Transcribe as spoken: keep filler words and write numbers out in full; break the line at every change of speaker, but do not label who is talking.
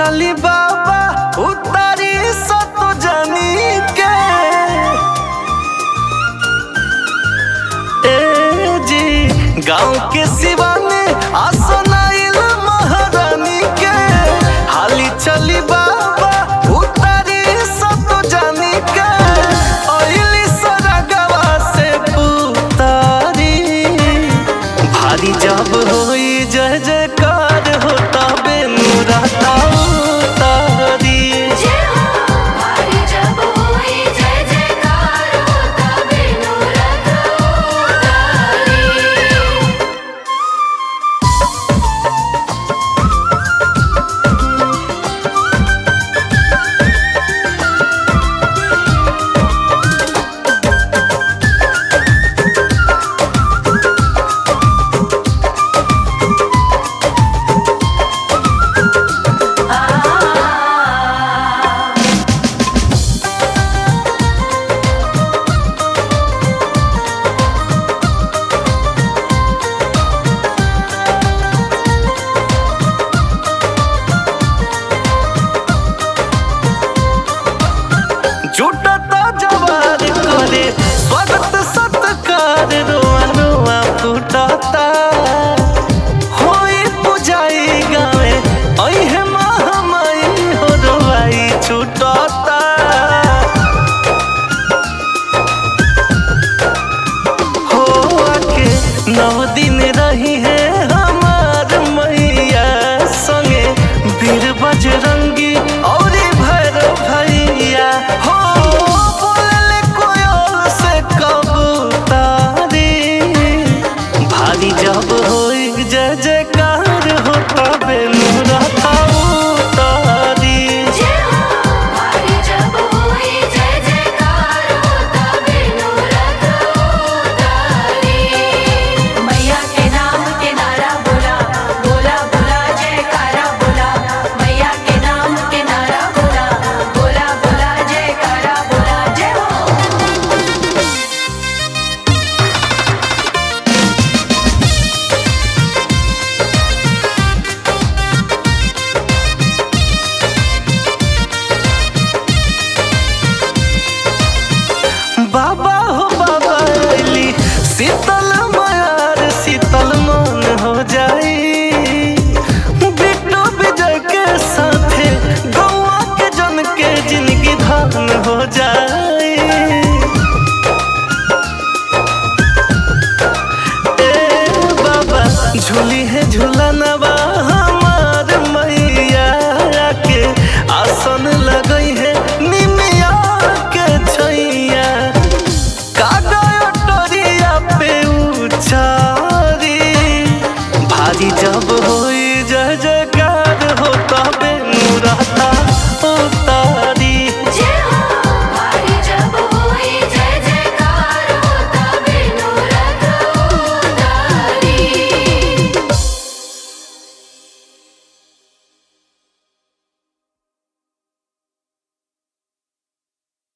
खाली बाबा उतारी सत जानी के ए जी गाँव के सिवा में आसनाइल महारानी के हाली चली बाबा उतारी सत जानी के ओइली सरगवा से पुतारी भारी जब होई जय जयकार होता बेनुराता उतारी
जय हो भारी जब होई जय जयकार होता बेनुरत उतारी।
जुटता जवार करे स्वागत सत्कार रोआ रोआ फूटता होई पुजाई गावे अहे महामाई हो रोआई छूटता हो आके नौ दिन रही है हमार मैया संगे वीर बजरंगी और भैरव भैया हो बोलले कोयल से कबूतरी भारी जब होई जय जयकार होता बेनुराता उतारी
जय हो भारी जब होई जय जयकार होता बेनुरत उतारी। मैया के नाम के नारा बोला बोला बोला जयकारा बोला मैया के नाम के नारा बोला बोला बोला जयकारा बोला जय हो।
बाबा हो बाबा अली सीता